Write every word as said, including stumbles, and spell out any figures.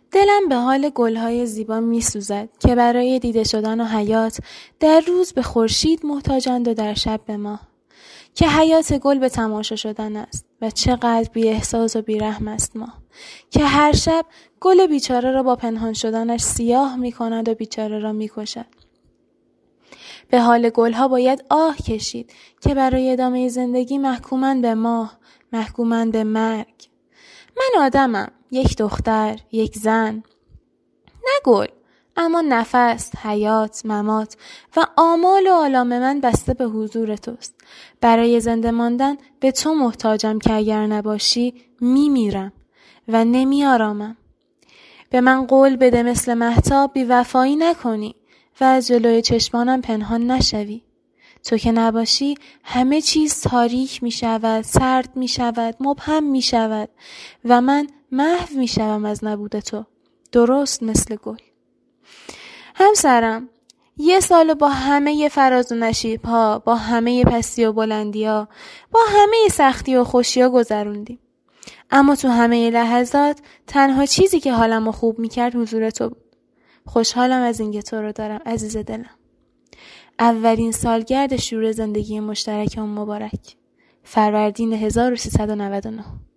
دلم به حال گلهای زیبا می سوزد که برای دیده شدن و حیات در روز به خورشید محتاجند و در شب به ماه. که حیات گل به تماشا شدن است و چقدر بی احساس و بی رحم است ما. که هر شب گل بیچاره را با پنهان شدنش سیاه می کند و بیچاره را می کشد. به حال گلها باید آه کشید که برای ادامه زندگی محکومن به ماه، محکومن به مرگ. من آدمم، یک دختر، یک زن، نه گل، اما نفس، حیات، ممات و آمال و آلام من بسته به حضور توست. برای زنده ماندن به تو محتاجم که اگر نباشی می میرم و نمی آرامم. به من قول بده مثل مهتاب بی وفایی نکنی و از جلوی چشمانم پنهان نشوی. تو که نباشی همه چیز تاریک می شود، سرد می شود، مبهم می شود و من محو می شوم از نبود تو، درست مثل گل. همسرم، یه سالو با همه فراز و نشیب ها، با همه پستی و بلندی ها، با همه سختی و خوشی ها گذروندیم. اما تو همه لحظات تنها چیزی که حالمو خوب میکرد حضور تو بود. خوشحالم از اینکه تو رو دارم عزیز دلم. اولین سالگرد شروع زندگی مشترکمون مبارک. فروردین هزار و سیصد و نود و نه.